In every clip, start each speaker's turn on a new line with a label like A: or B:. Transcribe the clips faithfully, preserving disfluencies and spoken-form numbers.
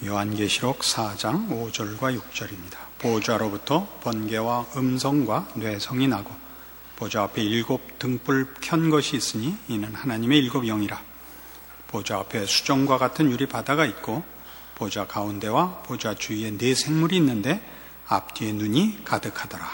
A: 요한계시록 사 장 오 절과 육 절입니다. 보좌로부터 번개와 음성과 뇌성이 나고 보좌 앞에 일곱 등불 켠 것이 있으니 이는 하나님의 일곱 영이라. 보좌 앞에 수정과 같은 유리 바다가 있고 보좌 가운데와 보좌 주위에 네 생물이 있는데 앞뒤에 눈이 가득하더라.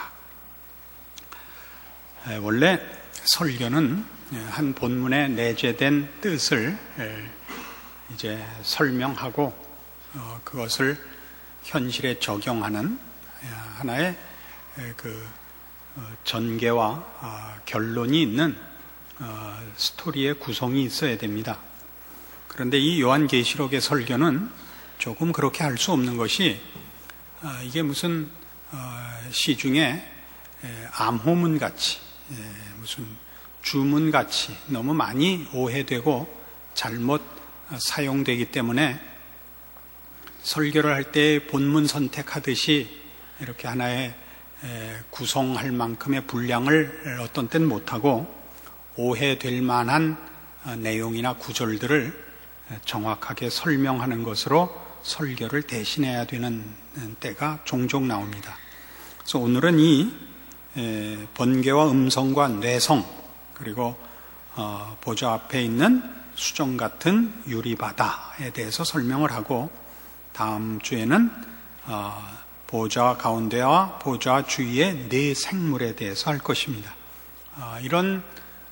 A: 원래 설교는 한 본문에 내재된 뜻을 이제 설명하고 그것을 현실에 적용하는 하나의 그 전개와 결론이 있는 스토리의 구성이 있어야 됩니다. 그런데 이 요한계시록의 설교는 조금 그렇게 할 수 없는 것이 이게 무슨 시중에 암호문같이 무슨 주문같이 너무 많이 오해되고 잘못 사용되기 때문에 설교를 할 때 본문 선택하듯이 이렇게 하나의 구성할 만큼의 분량을 어떤 때는 못하고 오해될 만한 내용이나 구절들을 정확하게 설명하는 것으로 설교를 대신해야 되는 때가 종종 나옵니다. 그래서 오늘은 이 번개와 음성과 뇌성 그리고 보좌 앞에 있는 수정 같은 유리바다에 대해서 설명을 하고 다음 주에는 보좌 가운데와 보좌 주위의 네 생물에 대해서 할 것입니다. 이런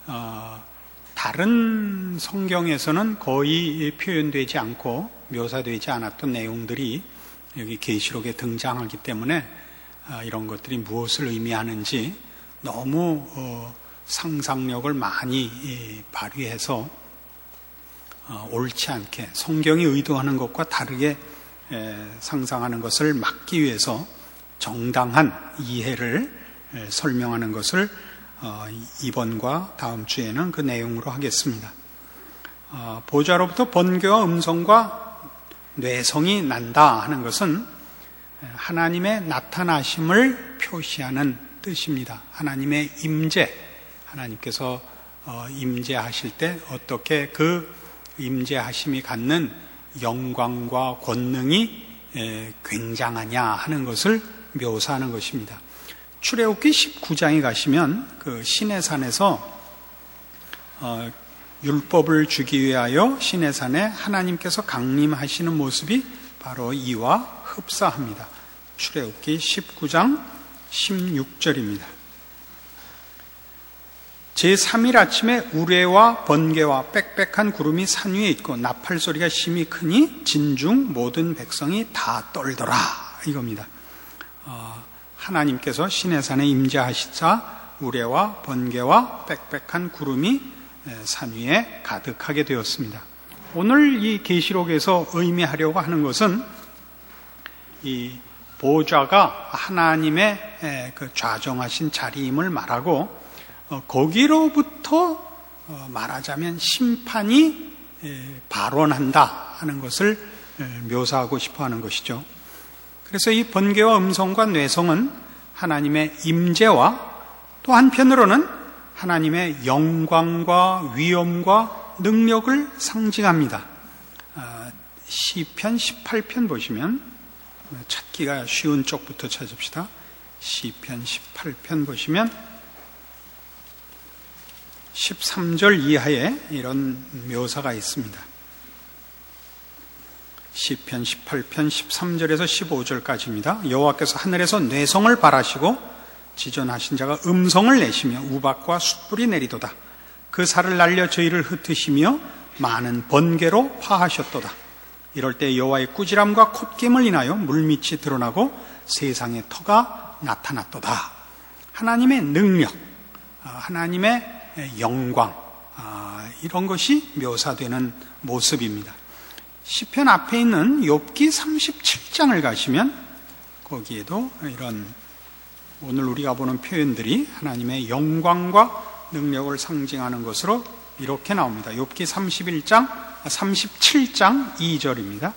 A: 다른 성경에서는 거의 표현되지 않고 묘사되지 않았던 내용들이 여기 계시록에 등장하기 때문에 이런 것들이 무엇을 의미하는지 너무 상상력을 많이 발휘해서 옳지 않게 성경이 의도하는 것과 다르게 상상하는 것을 막기 위해서 정당한 이해를 설명하는 것을 이번과 다음 주에는 그 내용으로 하겠습니다. 보좌로부터 번개와 음성과 뇌성이 난다 하는 것은 하나님의 나타나심을 표시하는 뜻입니다. 하나님의 임재, 하나님께서 임재하실 때 어떻게 그 임재하심이 갖는 영광과 권능이 굉장하냐 하는 것을 묘사하는 것입니다. 출애굽기 십구 장에 가시면 그 시내산에서 어, 율법을 주기 위하여 시내산에 하나님께서 강림하시는 모습이 바로 이와 흡사합니다. 출애굽기 십구 장 십육 절입니다. 제삼 일 아침에 우레와 번개와 빽빽한 구름이 산 위에 있고 나팔 소리가 심히 크니 진중 모든 백성이 다 떨더라 이겁니다. 어, 하나님께서 시내산에 임재하시자 우레와 번개와 빽빽한 구름이 산 위에 가득하게 되었습니다. 오늘 이 계시록에서 의미하려고 하는 것은 이 보좌가 하나님의 그 좌정하신 자리임을 말하고 거기로부터 말하자면 심판이 발원한다 하는 것을 묘사하고 싶어 하는 것이죠. 그래서 이 번개와 음성과 뇌성은 하나님의 임재와 또 한편으로는 하나님의 영광과 위엄과 능력을 상징합니다. 시편 십팔 편 보시면 찾기가 쉬운 쪽부터 찾읍시다. 시편 십팔 편 보시면 십삼 절 이하에 이런 묘사가 있습니다. 시편 십팔 편 십삼 절에서 십오 절까지입니다. 여호와께서 하늘에서 뇌성을 발하시고 지존하신 자가 음성을 내시며 우박과 숯불이 내리도다. 그 살을 날려 저희를 흩으시며 많은 번개로 파하셨도다. 이럴 때 여호와의 꾸지람과 콧김을 인하여 물밑이 드러나고 세상의 터가 나타났도다. 하나님의 능력, 하나님의 영광, 이런 것이 묘사되는 모습입니다. 시편 앞에 있는 욥기 삼십칠 장을 가시면 거기에도 이런 오늘 우리가 보는 표현들이 하나님의 영광과 능력을 상징하는 것으로 이렇게 나옵니다. 욥기 삼십일 장, 삼십칠 장 이 절입니다.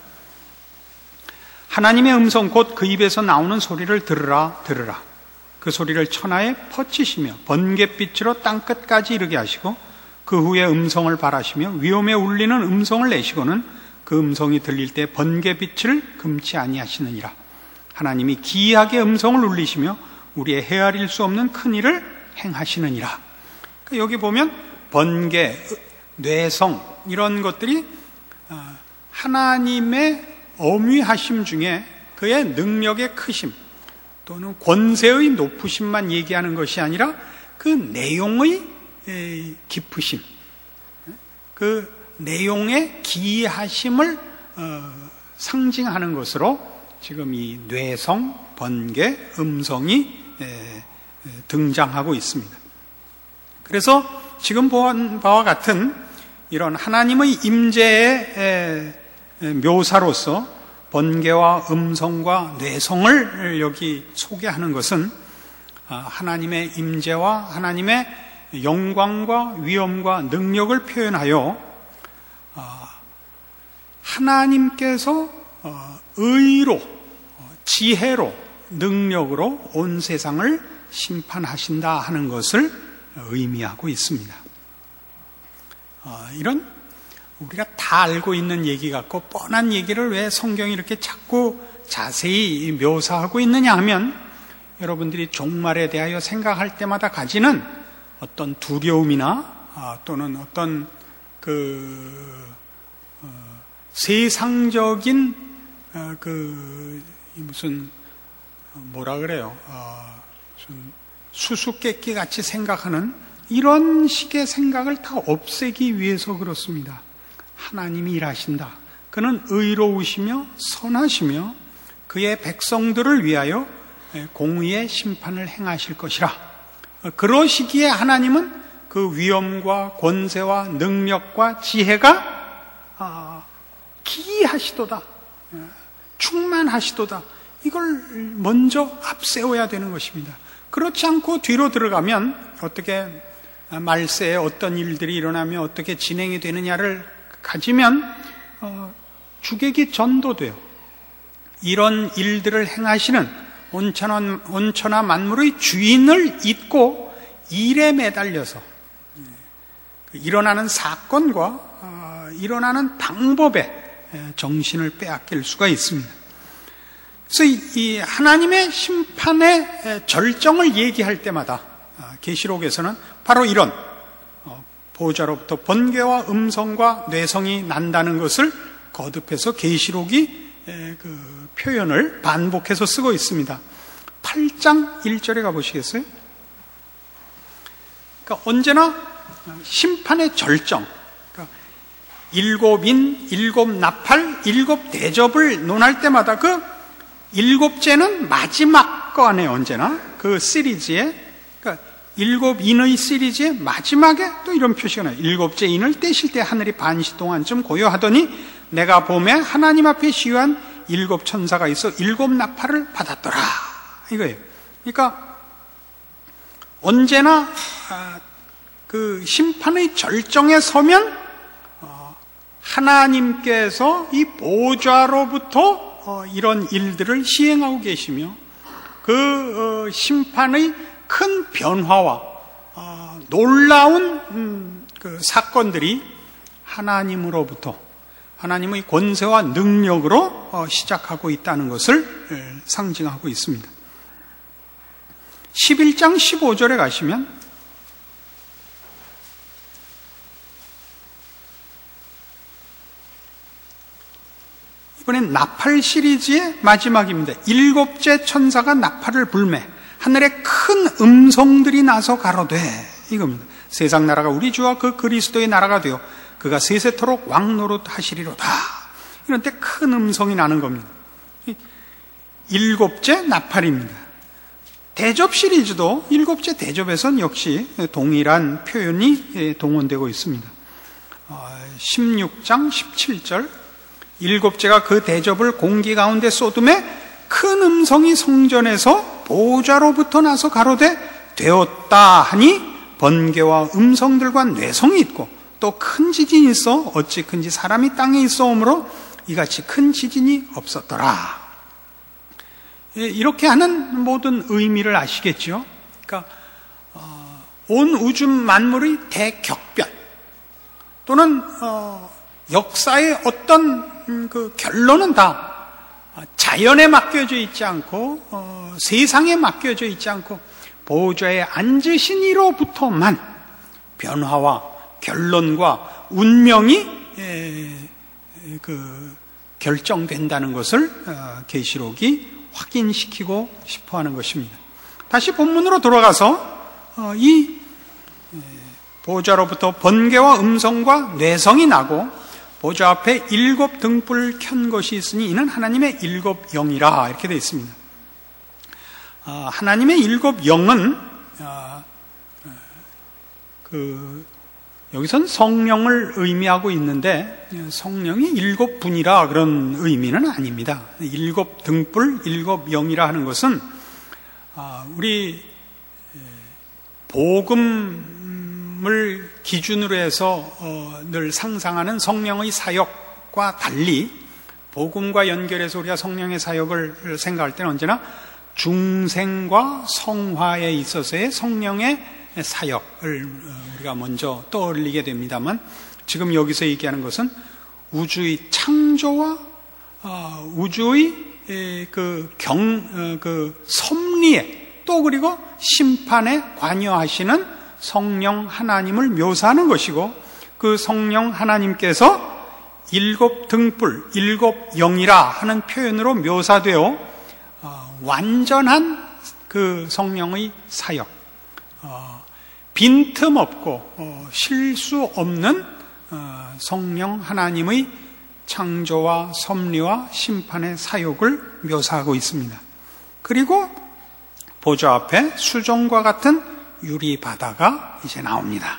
A: 하나님의 음성 곧 그 입에서 나오는 소리를 들으라 들으라. 그 소리를 천하에 퍼치시며 번갯빛으로 땅끝까지 이르게 하시고 그 후에 음성을 발하시며 위엄에 울리는 음성을 내시고는 그 그 음성이 들릴 때 번개빛을 금치 아니하시느니라. 하나님이 기이하게 음성을 울리시며 우리의 헤아릴 수 없는 큰 일을 행하시느니라. 그러니까 여기 보면 번개, 뇌성 이런 것들이 하나님의 어미하심 중에 그의 능력의 크심 또는 권세의 높으심만 얘기하는 것이 아니라 그 내용의 깊으심, 그 내용의 기이하심을 상징하는 것으로 지금 이 뇌성, 번개, 음성이 등장하고 있습니다. 그래서 지금 본 바와 같은 이런 하나님의 임재의 묘사로서 번개와 음성과 뇌성을 여기 소개하는 것은 하나님의 임재와 하나님의 영광과 위엄과 능력을 표현하여 하나님께서 의로, 지혜로, 능력으로 온 세상을 심판하신다 하는 것을 의미하고 있습니다. 이런 우리가 다 알고 있는 얘기 같고 뻔한 얘기를 왜 성경이 이렇게 자꾸 자세히 묘사하고 있느냐 하면 여러분들이 종말에 대하여 생각할 때마다 가지는 어떤 두려움이나 또는 어떤 그 세상적인 그 무슨 뭐라 그래요? 수수께끼 같이 생각하는 이런 식의 생각을 다 없애기 위해서 그렇습니다. 하나님이 일하신다. 그는 의로우시며 선하시며 그의 백성들을 위하여 공의의 심판을 행하실 것이라. 그러시기에 하나님은 그 위엄과 권세와 능력과 지혜가 기이하시도다, 충만하시도다, 이걸 먼저 앞세워야 되는 것입니다. 그렇지 않고 뒤로 들어가면 어떻게 말세에 어떤 일들이 일어나며 어떻게 진행이 되느냐를 가지면 어, 주객이 전도돼요. 이런 일들을 행하시는 온천한, 온천하 만물의 주인을 잊고 일에 매달려서 일어나는 사건과 어, 일어나는 방법에 정신을 빼앗길 수가 있습니다. 그래서 이 하나님의 심판의 절정을 얘기할 때마다 계시록에서는 바로 이런 보호자로부터 번개와 음성과 뇌성이 난다는 것을 거듭해서 계시록이 그 표현을 반복해서 쓰고 있습니다. 팔 장 일 절에 가보시겠어요? 그러니까 언제나 심판의 절정, 그러니까 일곱 인, 일곱 나팔, 일곱 대접을 논할 때마다 그 일곱째는 마지막 거 안에 언제나 그 시리즈에, 그러니까 일곱 인의 시리즈의 마지막에 또 이런 표시가 나요. 일곱째 인을 떼실 때 하늘이 반시 동안쯤 고요하더니 내가 봄에 하나님 앞에 시위한 일곱 천사가 있어 일곱 나팔을 받았더라, 이거예요. 그러니까 언제나 그 심판의 절정에 서면 하나님께서 이 보좌로부터 이런 일들을 시행하고 계시며 그 심판의 큰 변화와 놀라운 그 사건들이 하나님으로부터, 하나님의 권세와 능력으로 시작하고 있다는 것을 상징하고 있습니다. 십일 장 십오 절에 가시면 이번엔 나팔 시리즈의 마지막입니다. 일곱째 천사가 나팔을 불매 하늘에 큰 음성들이 나서 가로되, 이겁니다. 세상 나라가 우리 주와 그 그리스도의 나라가 되어 그가 세세토록 왕노릇 하시리로다. 이런 때 큰 음성이 나는 겁니다. 일곱째 나팔입니다. 대접 시리즈도 일곱째 대접에선 역시 동일한 표현이 동원되고 있습니다. 십육 장 십칠 절, 일곱째가 그 대접을 공기 가운데 쏟음에 큰 음성이 성전에서 보좌로부터 나서 가로되 되었다 하니 번개와 음성들과 뇌성이 있고 또 큰 지진이 있어 어찌 큰지 사람이 땅에 있어오므로 이같이 큰 지진이 없었더라. 이렇게 하는 모든 의미를 아시겠죠? 그러니까 어, 온 우주 만물의 대격변 또는 어, 역사의 어떤 음, 그 결론은 다 자연에 맡겨져 있지 않고 어, 세상에 맡겨져 있지 않고 보좌에 앉으신 이로부터만 변화와 결론과 운명이 에, 그 결정된다는 것을 어, 계시록이 확인시키고 싶어하는 것입니다. 다시 본문으로 돌아가서 어, 이 보좌로부터 번개와 음성과 뇌성이 나고 보좌 앞에 일곱 등불 켠 것이 있으니 이는 하나님의 일곱 영이라 이렇게 되어 있습니다. 어, 하나님의 일곱 영은 어, 그 여기선 성령을 의미하고 있는데 성령이 일곱 분이라 그런 의미는 아닙니다. 일곱 등불, 일곱 영이라 하는 것은 우리 복음을 기준으로 해서 늘 상상하는 성령의 사역과 달리 복음과 연결해서 우리가 성령의 사역을 생각할 때는 언제나 중생과 성화에 있어서의 성령의 사역을 우리가 먼저 떠올리게 됩니다만 지금 여기서 얘기하는 것은 우주의 창조와 우주의 그 경, 그 섭리에 또 그리고 심판에 관여하시는 성령 하나님을 묘사하는 것이고 그 성령 하나님께서 일곱 등불, 일곱 영이라 하는 표현으로 묘사되어 완전한 그 성령의 사역, 빈틈없고 어, 실수 없는 어, 성령 하나님의 창조와 섭리와 심판의 사역을 묘사하고 있습니다. 그리고 보좌 앞에 수정과 같은 유리 바다가 이제 나옵니다.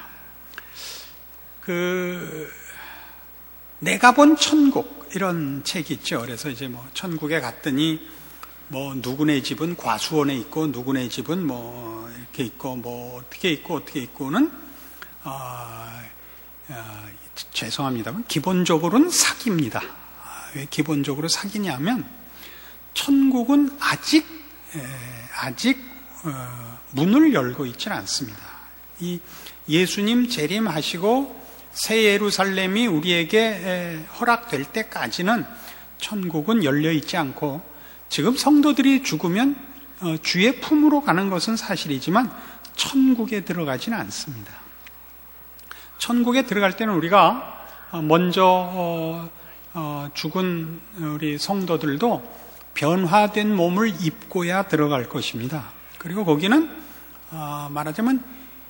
A: 그 내가 본 천국 이런 책이 있죠. 그래서 이제 뭐 천국에 갔더니 뭐 누구네 집은 과수원에 있고 누구네 집은 뭐 이렇게 있고 뭐 어떻게 있고 어떻게 있고는 어, 어, 죄송합니다만 기본적으로는 사기입니다. 왜 기본적으로 사기냐면 천국은 아직 에, 아직 어, 문을 열고 있지는 않습니다. 이 예수님 재림하시고 새 예루살렘이 우리에게 에, 허락될 때까지는 천국은 열려 있지 않고 지금 성도들이 죽으면 어, 주의 품으로 가는 것은 사실이지만 천국에 들어가지는 않습니다. 천국에 들어갈 때는 우리가 먼저 어, 어, 죽은 우리 성도들도 변화된 몸을 입고야 들어갈 것입니다. 그리고 거기는 어, 말하자면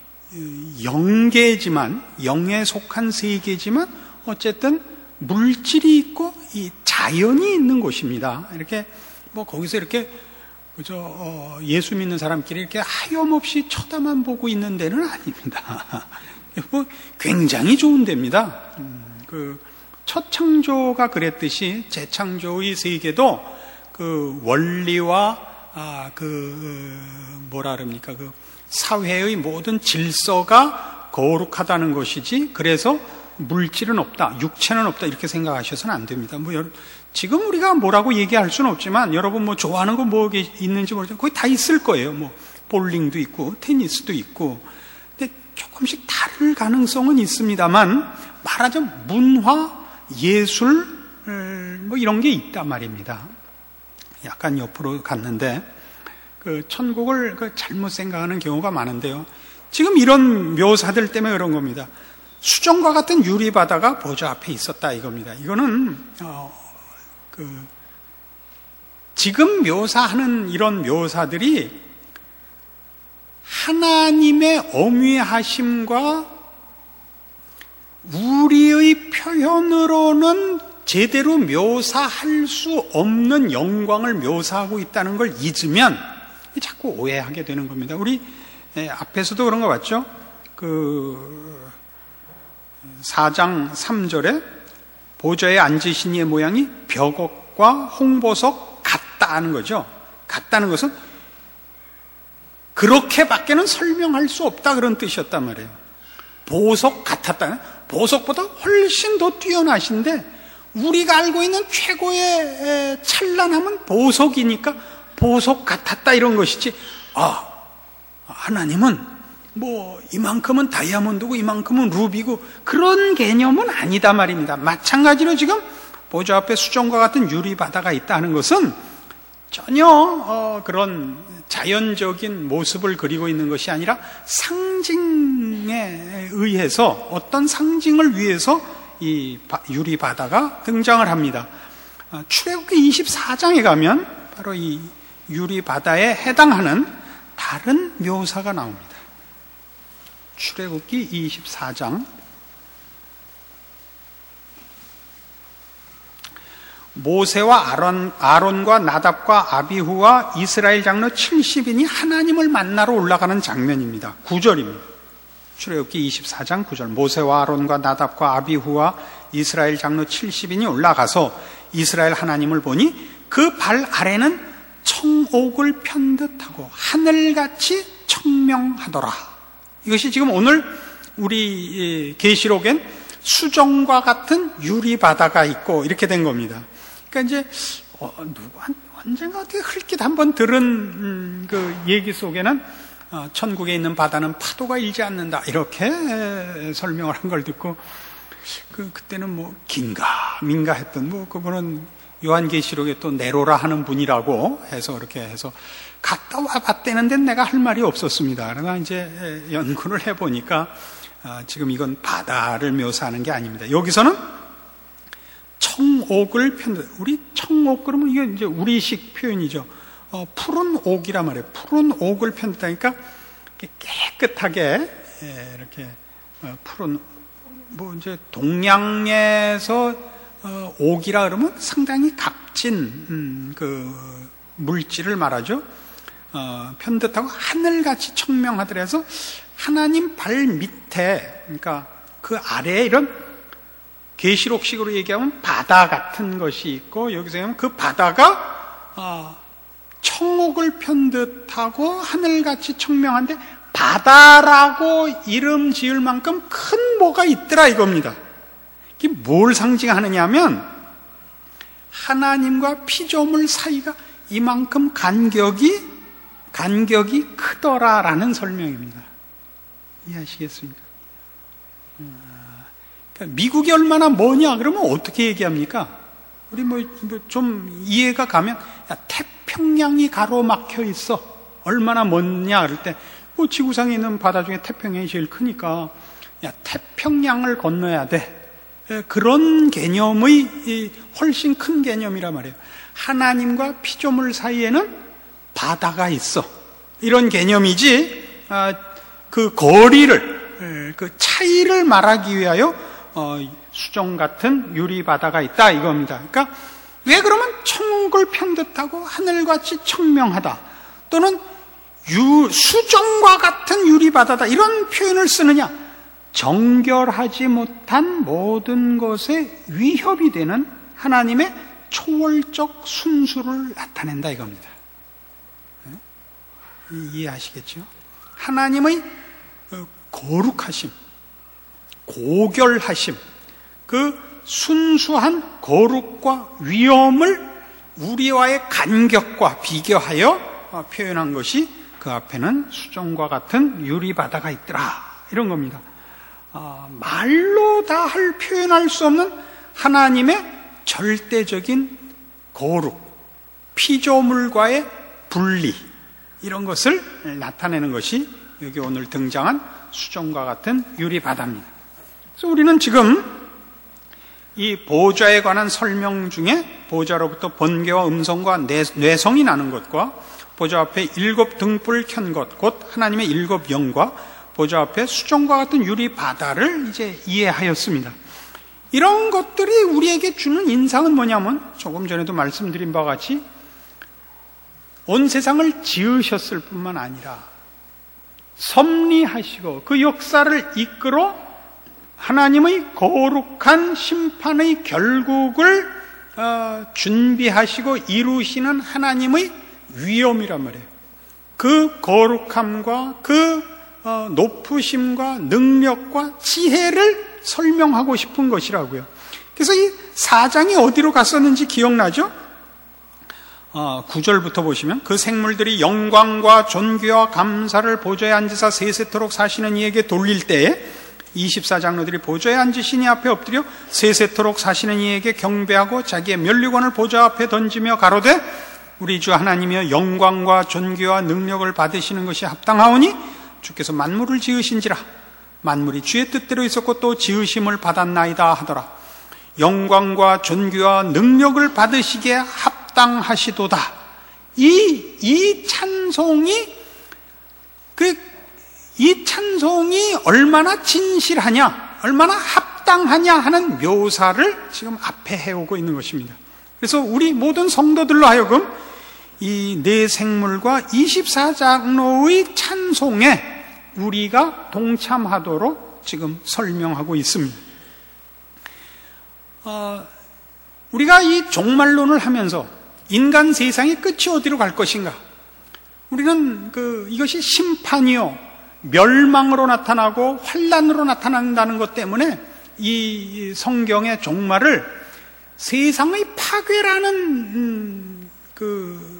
A: 영계지만 영에 속한 세계지만 어쨌든 물질이 있고 이 자연이 있는 곳입니다. 이렇게 뭐 거기서 이렇게 그저 어, 예수 믿는 사람끼리 이렇게 하염없이 쳐다만 보고 있는 데는 아닙니다. 뭐 굉장히 좋은 데입니다. 음, 그 첫 창조가 그랬듯이 재창조의 세계도 그 원리와 아, 그 뭐라 그럽니까 그 사회의 모든 질서가 거룩하다는 것이지 그래서 물질은 없다, 육체는 없다 이렇게 생각하셔서는 안 됩니다. 뭐 여러, 지금 우리가 뭐라고 얘기할 수는 없지만 여러분 뭐 좋아하는 거 뭐 있는지 모르지만 거의 다 있을 거예요. 뭐 볼링도 있고 테니스도 있고. 근데 조금씩 다를 가능성은 있습니다만 말하자면 문화, 예술 뭐 이런 게 있단 말입니다. 약간 옆으로 갔는데 그 천국을 그 잘못 생각하는 경우가 많은데요. 지금 이런 묘사들 때문에 그런 겁니다. 수정과 같은 유리바다가 보좌 앞에 있었다 이겁니다. 이거는 어, 그 지금 묘사하는 이런 묘사들이 하나님의 엄위하심과 우리의 표현으로는 제대로 묘사할 수 없는 영광을 묘사하고 있다는 걸 잊으면 자꾸 오해하게 되는 겁니다. 우리 앞에서도 그런 거 봤죠? 그 사 장 삼 절에 보좌에 앉으신 이의 모양이 벽옥과 홍보석 같다는 거죠. 같다는 것은 그렇게밖에는 설명할 수 없다 그런 뜻이었단 말이에요. 보석 같았다. 보석보다 훨씬 더 뛰어나신데 우리가 알고 있는 최고의 찬란함은 보석이니까 보석 같았다 이런 것이지. 아, 하나님은 뭐 이만큼은 다이아몬드고 이만큼은 루비고 그런 개념은 아니다 말입니다. 마찬가지로 지금 보좌 앞에 수정과 같은 유리 바다가 있다는 것은 전혀 어, 그런 자연적인 모습을 그리고 있는 것이 아니라 상징에 의해서, 어떤 상징을 위해서 이 유리 바다가 등장을 합니다. 출애굽기 이십사 장에 가면 바로 이 유리 바다에 해당하는 다른 묘사가 나옵니다. 출애굽기 이십사 장. 모세와 아론, 아론과 나답과 아비후와 이스라엘 장로 칠십 인이 하나님을 만나러 올라가는 장면입니다. 구 절입니다. 출애굽기 이십사 장 구 절. 모세와 아론과 나답과 아비후와 이스라엘 장로 칠십 인이 올라가서 이스라엘 하나님을 보니 그 발 아래는 청옥을 편듯하고 하늘같이 청명하더라. 이것이 지금 오늘 우리 계시록엔 수정과 같은 유리 바다가 있고 이렇게 된 겁니다. 그러니까 이제 어, 누구 언젠가 어떻게 흘낏 한번 들은 음, 그 얘기 속에는 어, 천국에 있는 바다는 파도가 일지 않는다 이렇게 에, 설명을 한 걸 듣고 그 그때는 뭐 긴가 민가 했던 뭐 그거는 요한계시록에 또 네로라 하는 분이라고 해서 그렇게 해서 갔다 와 봤대는데 내가 할 말이 없었습니다. 그러나 이제 연구를 해보니까 어, 지금 이건 바다를 묘사하는 게 아닙니다. 여기서는 청옥을 편듯, 우리 청옥 그러면 이게 이제 우리식 표현이죠. 어, 푸른 옥이란 말이에요. 푸른 옥을 편듯하니까 깨끗하게 예, 이렇게 어, 푸른 뭐 이제 동양에서 어, 옥이라 그러면 상당히 값진 음, 그 물질을 말하죠. 어, 편듯하고 하늘같이 청명하더라서 하나님 발 밑에, 그러니까 그 아래에 이런 계시록식으로 얘기하면 바다 같은 것이 있고, 여기서 하면 그 바다가 어, 청옥을 편듯하고 하늘같이 청명한데 바다라고 이름 지을 만큼 큰 뭐가 있더라 이겁니다. 이게 뭘 상징하느냐 하면 하나님과 피조물 사이가 이만큼 간격이 간격이 크더라라는 설명입니다. 이해하시겠습니까? 그러니까 미국이 얼마나 머냐 그러면 어떻게 얘기합니까? 우리 뭐 좀 이해가 가면 야, 태평양이 가로막혀 있어. 얼마나 먼냐 그럴 때 뭐 지구상에 있는 바다 중에 태평양이 제일 크니까 야 태평양을 건너야 돼. 그런 개념의 훨씬 큰 개념이란 말이에요. 하나님과 피조물 사이에는 바다가 있어. 이런 개념이지 그 거리를, 그 차이를 말하기 위하여 수정 같은 유리 바다가 있다 이겁니다. 그러니까 왜 그러면 청옥을 편듯하고 하늘같이 청명하다 또는 유, 수정과 같은 유리 바다다 이런 표현을 쓰느냐? 정결하지 못한 모든 것에 위협이 되는 하나님의 초월적 순수를 나타낸다 이겁니다. 이해하시겠죠? 하나님의 거룩하심, 고결하심, 그 순수한 거룩과 위엄을 우리와의 간격과 비교하여 표현한 것이 그 앞에는 수정과 같은 유리바다가 있더라 이런 겁니다. 어, 말로 다 할 표현할 수 없는 하나님의 절대적인 거룩, 피조물과의 분리 이런 것을 나타내는 것이 여기 오늘 등장한 수정과 같은 유리바다입니다. 그래서 우리는 지금 이 보좌에 관한 설명 중에 보좌로부터 번개와 음성과 뇌성이 나는 것과 보좌 앞에 일곱 등불 켠 것, 곧 하나님의 일곱 영과 보좌 앞에 수정과 같은 유리 바다를 이제 이해하였습니다. 이런 것들이 우리에게 주는 인상은 뭐냐면 조금 전에도 말씀드린 바와 같이 온 세상을 지으셨을 뿐만 아니라 섭리하시고 그 역사를 이끌어 하나님의 거룩한 심판의 결국을 어, 준비하시고 이루시는 하나님의 위엄이란 말이에요. 그 거룩함과 그 어, 높으심과 능력과 지혜를 설명하고 싶은 것이라고요. 그래서 이 사장이 어디로 갔었는지 기억나죠? 어, 구 절부터 보시면 그 생물들이 영광과 존귀와 감사를 보좌에 앉으사 세세토록 사시는 이에게 돌릴 때에 이십사 장로들이 보좌에 앉으신 이 앞에 엎드려 세세토록 사시는 이에게 경배하고 자기의 면류관을 보좌 앞에 던지며 가로되 우리 주 하나님이여 영광과 존귀와 능력을 받으시는 것이 합당하오니 주께서 만물을 지으신지라. 만물이 주의 뜻대로 있었고 또 지으심을 받았나이다 하더라. 영광과 존귀와 능력을 받으시기에 합당하시도다. 이, 이 찬송이, 그, 이 찬송이 얼마나 진실하냐, 얼마나 합당하냐 하는 묘사를 지금 앞에 해오고 있는 것입니다. 그래서 우리 모든 성도들로 하여금 이 네 생물과 이십사 장로의 찬송에 우리가 동참하도록 지금 설명하고 있습니다. 어, 우리가 이 종말론을 하면서 인간 세상의 끝이 어디로 갈 것인가? 우리는 그 이것이 심판이요, 멸망으로 나타나고 환난으로 나타난다는 것 때문에 이 성경의 종말을 세상의 파괴라는 음, 그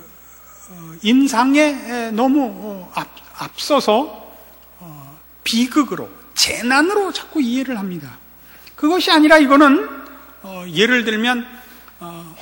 A: 인상에 너무 앞, 앞서서 어, 비극으로, 재난으로 자꾸 이해를 합니다. 그것이 아니라 이거는 어, 예를 들면 어,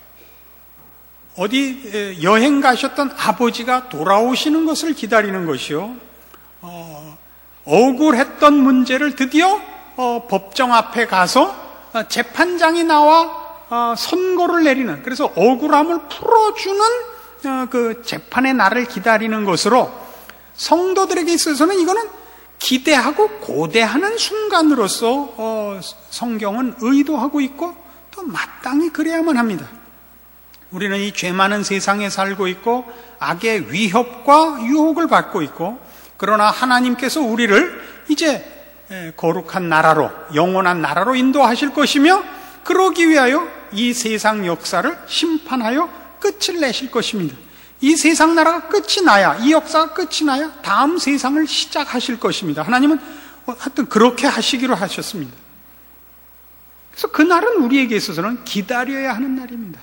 A: 어디 여행 가셨던 아버지가 돌아오시는 것을 기다리는 것이요, 어, 억울했던 문제를 드디어 어, 법정 앞에 가서 어, 재판장이 나와 어, 선고를 내리는, 그래서 억울함을 풀어주는 어, 그 재판의 날을 기다리는 것으로 성도들에게 있어서는 이거는 기대하고 고대하는 순간으로서 어, 성경은 의도하고 있고 또 마땅히 그래야만 합니다. 우리는 이 죄 많은 세상에 살고 있고 악의 위협과 유혹을 받고 있고, 그러나 하나님께서 우리를 이제 거룩한 나라로, 영원한 나라로 인도하실 것이며, 그러기 위하여 이 세상 역사를 심판하여 끝을 내실 것입니다. 이 세상 나라가 끝이 나야, 이 역사가 끝이 나야 다음 세상을 시작하실 것입니다. 하나님은 하여튼 그렇게 하시기로 하셨습니다. 그래서 그 날은 우리에게 있어서는 기다려야 하는 날입니다.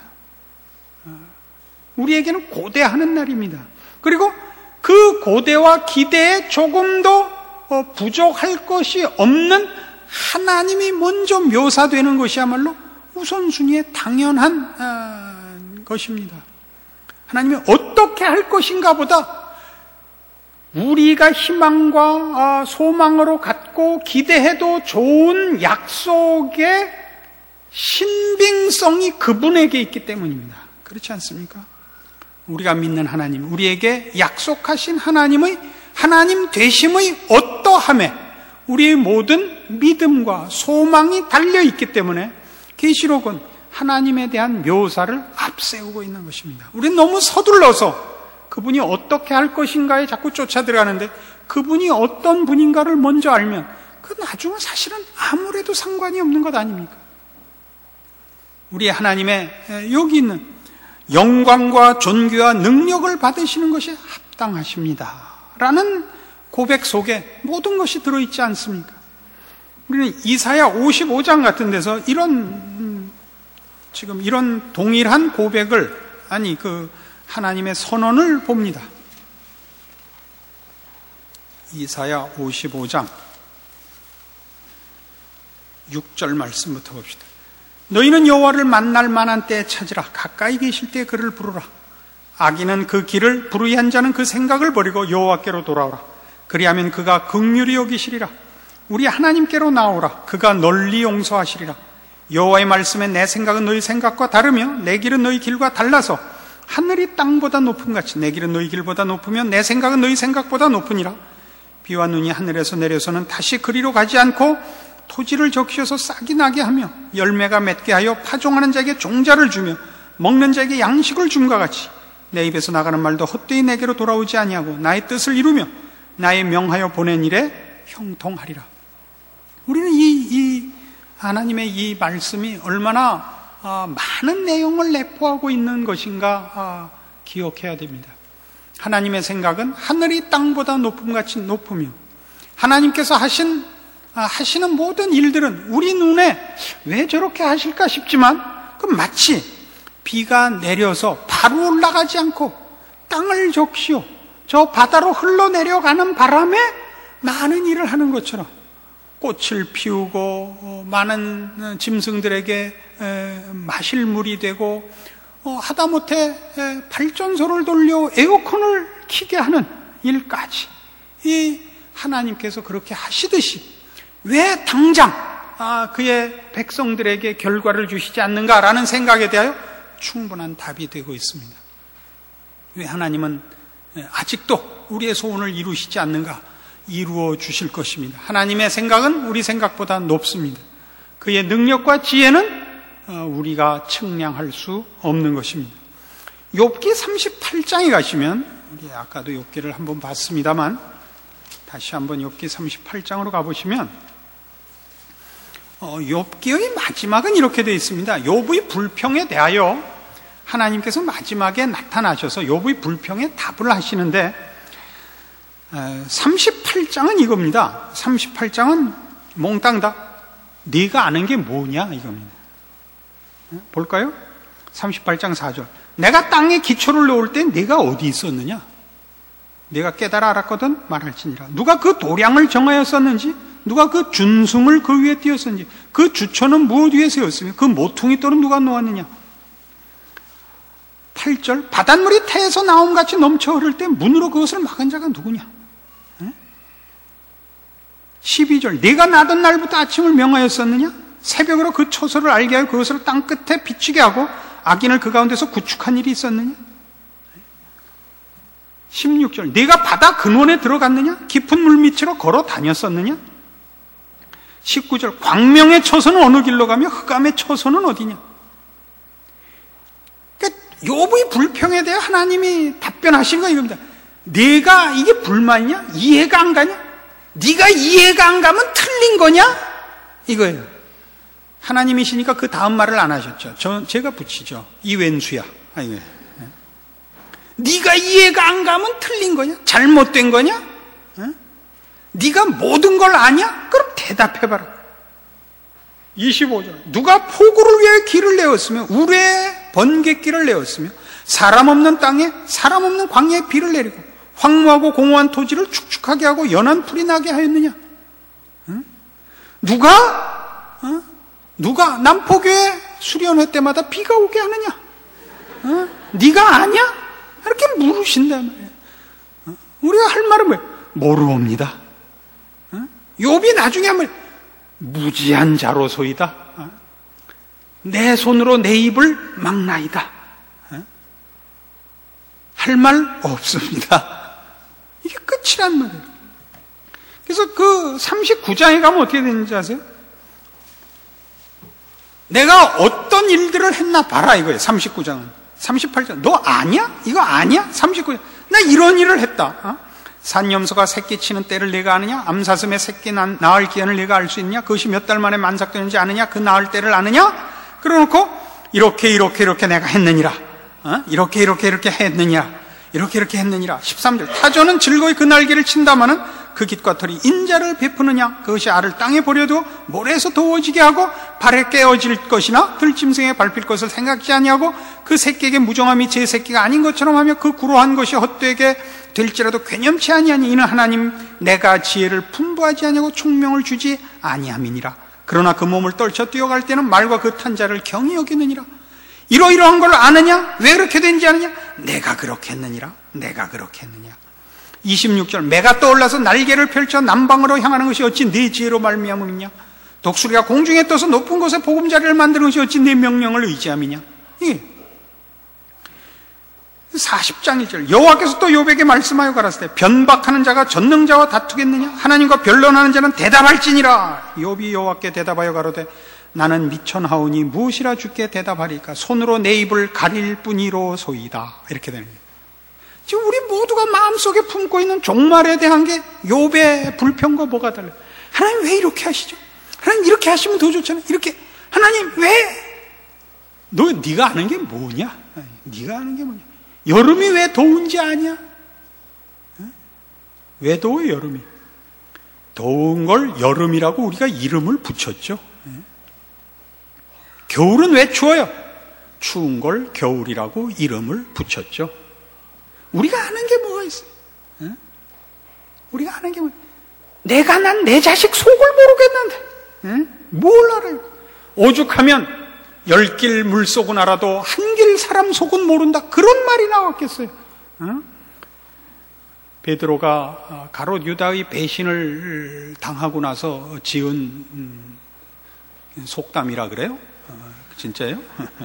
A: 우리에게는 고대하는 날입니다. 그리고 그 고대와 기대에 조금도 부족할 것이 없는 하나님이 먼저 묘사되는 것이야말로 우선순위의 당연한 것입니다. 하나님이 어떻게 할 것인가 보다 우리가 희망과 소망으로 갖고 기대해도 좋은 약속의 신빙성이 그분에게 있기 때문입니다. 그렇지 않습니까? 우리가 믿는 하나님, 우리에게 약속하신 하나님의 하나님 되심의 어떠함에 우리의 모든 믿음과 소망이 달려있기 때문에 계시록은 하나님에 대한 묘사를 앞세우고 있는 것입니다. 우리는 너무 서둘러서 그분이 어떻게 할 것인가에 자꾸 쫓아들어가는데, 그분이 어떤 분인가를 먼저 알면 그 나중은 사실은 아무래도 상관이 없는 것 아닙니까? 우리 하나님의 여기 있는 영광과 존귀와 능력을 받으시는 것이 합당하십니다 라는 고백 속에 모든 것이 들어있지 않습니까? 우리는 이사야 오십오 장 같은 데서 이런 지금 이런 동일한 고백을, 아니 그 하나님의 선언을 봅니다. 이사야 오십오 장 육 절 말씀부터 봅시다. 너희는 여호와를 만날 만한 때에 찾으라. 가까이 계실 때에 그를 부르라. 악인은 그 길을, 불의한 자는 그 생각을 버리고 여호와께로 돌아오라. 그리하면 그가 긍휼히 여기시리라. 우리 하나님께로 나오라. 그가 널리 용서하시리라. 여호와의 말씀에 내 생각은 너희 생각과 다르며 내 길은 너희 길과 달라서 하늘이 땅보다 높음같이 내 길은 너희 길보다 높으며 내 생각은 너희 생각보다 높으니라. 비와 눈이 하늘에서 내려서는 다시 그리로 가지 않고 토지를 적셔서 싹이 나게 하며 열매가 맺게 하여 파종하는 자에게 종자를 주며 먹는 자에게 양식을 줌과 같이 내 입에서 나가는 말도 헛되이 내게로 돌아오지 아니하고 나의 뜻을 이루며 나의 명하여 보낸 일에 형통하리라. 우리는 이, 이 하나님의 이 말씀이 얼마나 어, 많은 내용을 내포하고 있는 것인가 어, 기억해야 됩니다. 하나님의 생각은 하늘이 땅보다 높음같이 높으며 하나님께서 하신 하시는 모든 일들은 우리 눈에 왜 저렇게 하실까 싶지만, 그 마치 비가 내려서 바로 올라가지 않고 땅을 적시어 저 바다로 흘러내려가는 바람에 많은 일을 하는 것처럼 꽃을 피우고 많은 짐승들에게 마실 물이 되고 하다못해 발전소를 돌려 에어컨을 켜게 하는 일까지 이 하나님께서 그렇게 하시듯이 왜 당장 그의 백성들에게 결과를 주시지 않는가라는 생각에 대하여 충분한 답이 되고 있습니다. 왜 하나님은 아직도 우리의 소원을 이루시지 않는가? 이루어 주실 것입니다. 하나님의 생각은 우리 생각보다 높습니다. 그의 능력과 지혜는 우리가 측량할 수 없는 것입니다. 욥기 삼십팔 장에 가시면, 우리 아까도 욥기를 한번 봤습니다만 다시 한번 욥기 삼십팔 장으로 가보시면 어, 욥기의 마지막은 이렇게 되어 있습니다. 욥의 불평에 대하여 하나님께서 마지막에 나타나셔서 욥의 불평에 답을 하시는데 삼십팔 장은 이겁니다. 삼십팔 장은 몽땅 다 네가 아는 게 뭐냐 이겁니다. 볼까요? 삼십팔 장 사 절. 내가 땅에 기초를 놓을 때 네가 어디 있었느냐? 내가 깨달아 알았거든 말할지니라. 누가 그 도량을 정하였었는지, 누가 그 준승을 그 위에 띄었는지, 그 주처는 무엇 위에 세웠으며 그 모퉁이 돌은 누가 놓았느냐? 팔 절. 바닷물이 태에서 나옴같이 넘쳐 흐를 때 문으로 그것을 막은 자가 누구냐? 십이 절. 네가 나던 날부터 아침을 명하였었느냐? 새벽으로 그 초소를 알게 하여 그것을 땅 끝에 비추게 하고 악인을 그 가운데서 구축한 일이 있었느냐? 십육 절. 네가 바다 근원에 들어갔느냐? 깊은 물밑으로 걸어 다녔었느냐? 십구 절. 광명의 초소는 어느 길로 가며 흑암의 초소는 어디냐? 그러니까 욥의 불평에 대해 하나님이 답변하신 거 이겁니다. 네가 이게 불만이냐? 이해가 안 가냐? 네가 이해가 안 가면 틀린 거냐? 이거예요. 하나님이시니까 그 다음 말을 안 하셨죠. 저, 제가 붙이죠. 이웬수야. 아이고. 네가 이해가 안 가면 틀린 거냐? 잘못된 거냐? 어? 네가 모든 걸 아냐? 그럼 대답해봐라. 이십오 절. 누가 포구를 위하여 길을 내었으며 우레에 번갯길을 내었으며 사람 없는 땅에 사람 없는 광야에 비를 내리고 황무하고 공허한 토지를 축축하게 하고 연한 풀이 나게 하였느냐? 어? 누가 어? 누가 남포교회 수련회 때마다 비가 오게 하느냐? 어? 네가 아냐? 이렇게 물으신단 말이에요. 어? 우리가 할 말은 뭐예요? 모르옵니다. 어? 욥이 나중에 하면 무지한 자로소이다. 어? 내 손으로 내 입을 막나이다. 어? 할 말 없습니다. 이게 끝이란 말이에요. 그래서 그 삼십구 장에 가면 어떻게 되는지 아세요? 내가 어떤 일들을 했나 봐라 이거예요. 삼십구 장은. 삼십팔 장. 너 아냐? 이거 아냐? 삼십구 장. 나 이런 일을 했다. 어? 산염소가 새끼 치는 때를 내가 아느냐? 암사슴의 새끼 낳을 기한을 내가 알 수 있느냐? 그것이 몇 달 만에 만삭되는지 아느냐? 그 낳을 때를 아느냐? 그러놓고 이렇게 이렇게 이렇게 내가 했느니라. 어? 이렇게 이렇게 이렇게 했느니라. 이렇게 이렇게 했느니라. 십삼 절. 타조는 즐거이 그 날개를 친다마는 그 깃과 털이 인자를 베푸느냐? 그것이 알을 땅에 버려도 모래에서 더워지게 하고 발에 깨어질 것이나 들짐승에 밟힐 것을 생각지 아니하고 그 새끼에게 무정함이 제 새끼가 아닌 것처럼 하며 그 구로한 것이 헛되게 될지라도 괴념치 아니하니 이는 하나님 내가 지혜를 풍부하지 아니하고 총명을 주지 아니함이니라. 그러나 그 몸을 떨쳐 뛰어갈 때는 말과 그 탄 자를 경히 여기느니라. 이러이러한 걸 아느냐? 왜 그렇게 된지 아느냐? 내가 그렇게 했느니라. 내가 그렇게 했느냐. 이십육 절. 매가 떠올라서 날개를 펼쳐 남방으로 향하는 것이 어찌 네 지혜로 말미암음이냐? 독수리가 공중에 떠서 높은 곳에 보금자리를 만드는 것이 어찌 네 명령을 의지함이냐? 예. 사십 장 일 절. 여호와께서 또 욥에게 말씀하여 가라사대 변박하는 자가 전능자와 다투겠느냐? 하나님과 변론하는 자는 대답할지니라. 욥이 여호와께 대답하여 가로되 나는 미천하오니 무엇이라 주께 대답하리까? 손으로 내 입을 가릴 뿐이로소이다. 이렇게 되는 거예요. 지금 우리 모두가 마음속에 품고 있는 종말에 대한 게 욥의 불평과 뭐가 달라요? 하나님 왜 이렇게 하시죠? 하나님 이렇게 하시면 더 좋잖아요. 이렇게 하나님 왜? 너 네가 아는 게 뭐냐? 네가 아는 게 뭐냐? 여름이 왜 더운지 아냐? 왜 더워요 여름이? 더운 걸 여름이라고 우리가 이름을 붙였죠. 겨울은 왜 추워요? 추운 걸 겨울이라고 이름을 붙였죠. 우리가 아는 게 뭐가 있어요? 우리가 아는 게 뭐? 내가 난 내 자식 속을 모르겠는데, 응? 뭘 알아요? 오죽하면 열 길 물속은 알아도 한 길 사람 속은 모른다. 그런 말이 나왔겠어요. 응? 베드로가 가롯 유다의 배신을 당하고 나서 지은 속담이라 그래요? 진짜요?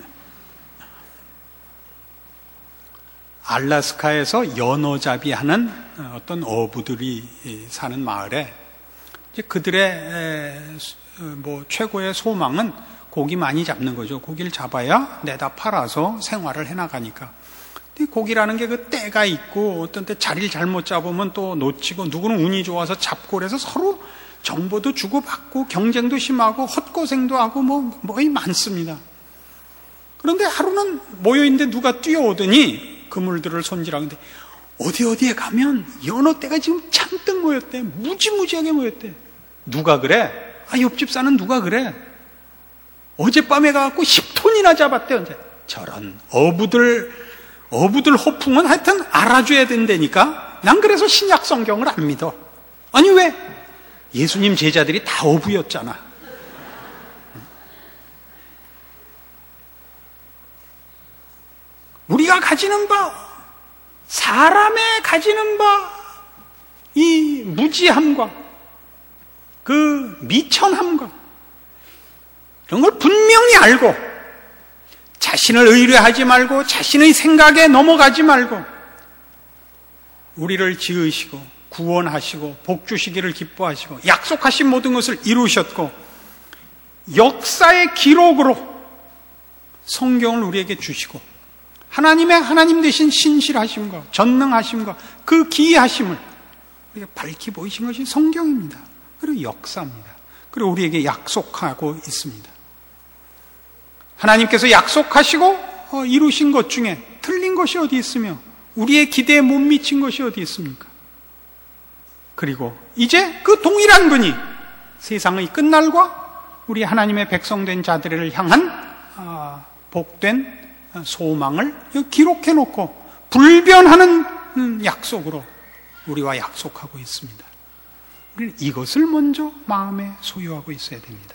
A: 알라스카에서 연어잡이 하는 어떤 어부들이 사는 마을에 이제 그들의 뭐 최고의 소망은 고기 많이 잡는 거죠. 고기를 잡아야 내다 팔아서 생활을 해나가니까. 고기라는 게 그 때가 있고 어떤 때 자리를 잘못 잡으면 또 놓치고 누구는 운이 좋아서 잡고 그래서 서로 정보도 주고받고 경쟁도 심하고 헛고생도 하고 뭐 뭐이 많습니다. 그런데 하루는 모여있는데 누가 뛰어오더니 그물들을 손질하는데 어디 어디에 가면 연어떼가 지금 잔뜩 모였대. 무지무지하게 모였대. 누가 그래? 아, 옆집 사는 누가 그래? 어젯밤에 가갖고 십 톤이나 잡았대. 언제? 저런 어부들 어부들 호풍은 하여튼 알아줘야 된다니까. 난 그래서 신약 성경을 안 믿어. 아니 왜? 예수님 제자들이 다 어부였잖아. 우리가 가지는 바, 사람의 가지는 바, 이 무지함과 그 미천함과 이런 걸 분명히 알고 자신을 의뢰하지 말고 자신의 생각에 넘어가지 말고 우리를 지으시고 구원하시고 복 주시기를 기뻐하시고 약속하신 모든 것을 이루셨고 역사의 기록으로 성경을 우리에게 주시고 하나님의 하나님 되신 신실하심과 전능하심과 그 기이하심을 우리가 밝히 보이신 것이 성경입니다. 그리고 역사입니다. 그리고 우리에게 약속하고 있습니다. 하나님께서 약속하시고 이루신 것 중에 틀린 것이 어디 있으며 우리의 기대에 못 미친 것이 어디 있습니까? 그리고 이제 그 동일한 분이 세상의 끝날과 우리 하나님의 백성된 자들을 향한 복된 소망을 기록해 놓고 불변하는 약속으로 우리와 약속하고 있습니다. 우리는 이것을 먼저 마음에 소유하고 있어야 됩니다.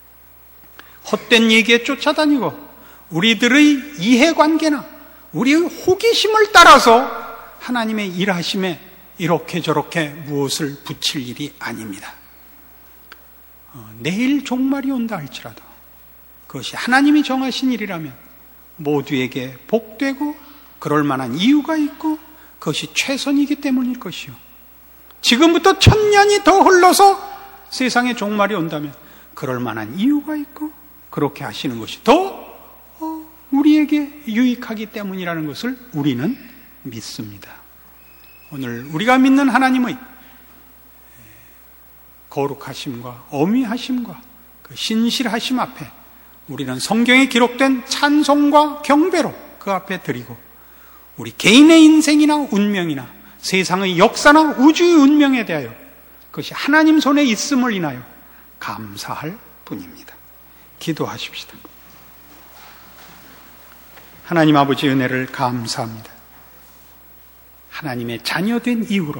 A: 헛된 얘기에 쫓아다니고 우리들의 이해관계나 우리의 호기심을 따라서 하나님의 일하심에 이렇게 저렇게 무엇을 붙일 일이 아닙니다. 어, 내일 종말이 온다 할지라도 그것이 하나님이 정하신 일이라면 모두에게 복되고 그럴 만한 이유가 있고 그것이 최선이기 때문일 것이요. 지금부터 천년이 더 흘러서 세상에 종말이 온다면 그럴 만한 이유가 있고 그렇게 하시는 것이 더 우리에게 유익하기 때문이라는 것을 우리는 믿습니다. 오늘 우리가 믿는 하나님의 거룩하심과 어미하심과 그 신실하심 앞에 우리는 성경에 기록된 찬송과 경배로 그 앞에 드리고 우리 개인의 인생이나 운명이나 세상의 역사나 우주의 운명에 대하여 그것이 하나님 손에 있음을 인하여 감사할 뿐입니다. 기도하십시다. 하나님 아버지 은혜를 감사합니다. 하나님의 자녀된 이후로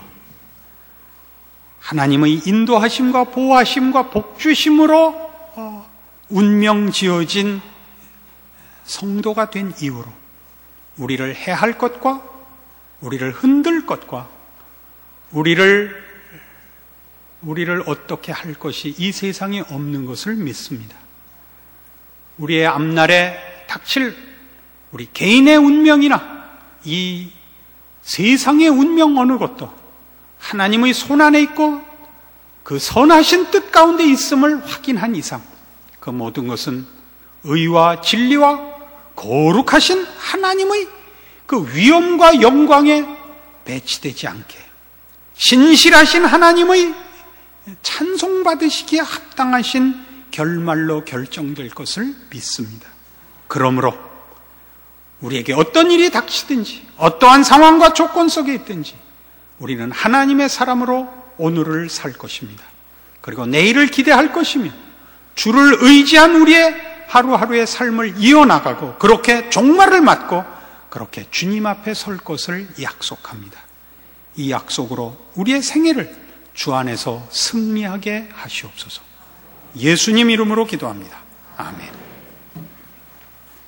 A: 하나님의 인도하심과 보호하심과 복주심으로 어, 운명 지어진 성도가 된 이후로 우리를 해할 것과 우리를 흔들 것과 우리를 우리를 어떻게 할 것이 이 세상에 없는 것을 믿습니다. 우리의 앞날에 닥칠 우리 개인의 운명이나 이 세상의 운명 어느 것도 하나님의 손안에 있고 그 선하신 뜻 가운데 있음을 확인한 이상 그 모든 것은 의와 진리와 거룩하신 하나님의 그 위엄과 영광에 배치되지 않게 신실하신 하나님의 찬송받으시기에 합당하신 결말로 결정될 것을 믿습니다. 그러므로 우리에게 어떤 일이 닥치든지 어떠한 상황과 조건 속에 있든지 우리는 하나님의 사람으로 오늘을 살 것입니다. 그리고 내일을 기대할 것이며 주를 의지한 우리의 하루하루의 삶을 이어나가고 그렇게 종말을 맞고 그렇게 주님 앞에 설 것을 약속합니다. 이 약속으로 우리의 생애를 주 안에서 승리하게 하시옵소서. 예수님 이름으로 기도합니다. 아멘.